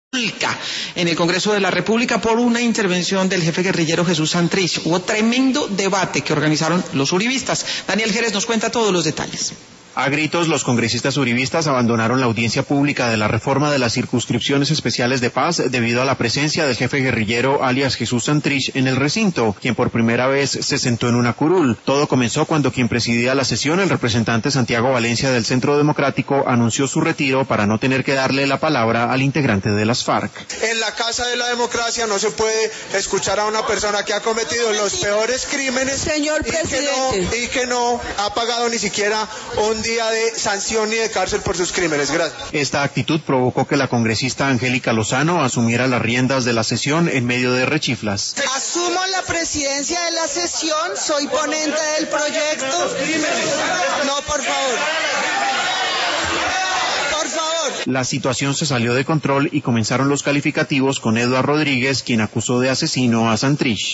En el Congreso de la República por una intervención del jefe guerrillero Jesús Santrich. Hubo tremendo debate que organizaron los uribistas. Daniel Jerez nos cuenta todos los detalles. A gritos, los congresistas uribistas abandonaron la audiencia pública de la reforma de las circunscripciones especiales de paz debido a la presencia del jefe guerrillero alias Jesús Santrich en el recinto, quien por primera vez se sentó en una curul. Todo comenzó cuando quien presidía la sesión, el representante Santiago Valencia del Centro Democrático, anunció su retiro para no tener que darle la palabra al integrante de las FARC. En la Casa de la Democracia no se puede escuchar a una persona que ha cometido los peores crímenes, señor presidente, y que no ha pagado ni siquiera un día de sanción ni de cárcel por sus crímenes. Gracias. Esta actitud provocó que la congresista Angélica Lozano asumiera las riendas de la sesión en medio de rechiflas. Asumo la presidencia de la sesión, soy ponente del proyecto. No, por favor. Por favor. La situación se salió de control y comenzaron los calificativos con Eduardo Rodríguez, quien acusó de asesino a Santrich.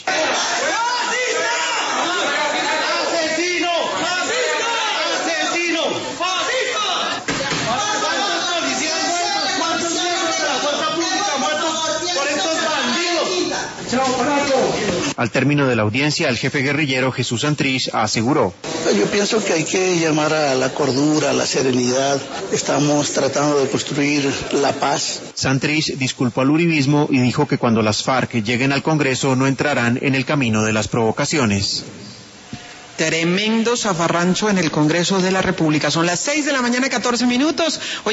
Al término de la audiencia, el jefe guerrillero Jesús Santrich aseguró: yo pienso que hay que llamar a la cordura, a la serenidad. Estamos tratando de construir la paz. Santrich disculpó al uribismo y dijo que cuando las FARC lleguen al Congreso no entrarán en el camino de las provocaciones. Tremendo zafarrancho en el Congreso de la República. Son las 6 de la mañana, 14 minutos.